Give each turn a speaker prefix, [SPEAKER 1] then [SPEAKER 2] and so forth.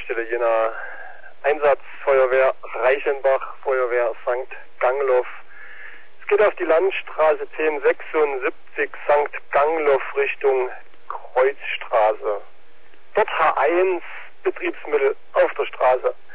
[SPEAKER 1] Einsatzstelle Jena. Einsatz Feuerwehr Reichenbach, Feuerwehr St. Gangloff. Es geht auf die Landstraße 1076 St. Gangloff Richtung Kreuzstraße. Dort H1 Betriebsmittel auf der Straße.